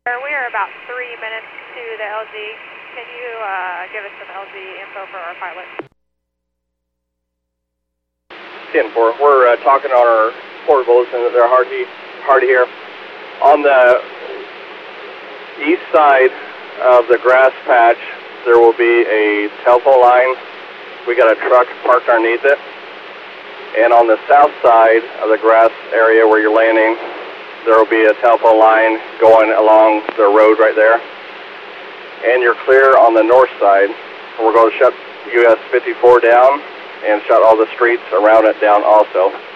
We are about 3 minutes to the LG. Can you give us some LG info for our pilot? 10-4. We're talking on our port bulletin. They're hard to hear. On the east side of the grass patch, there will be a telephone line. We got a truck parked underneath it. And on the south side of the grass area where you're landing, there will be a telephone line going along the road right there. And you're clear on the north side. We're going to shut US 54 down and shut all the streets around it down also.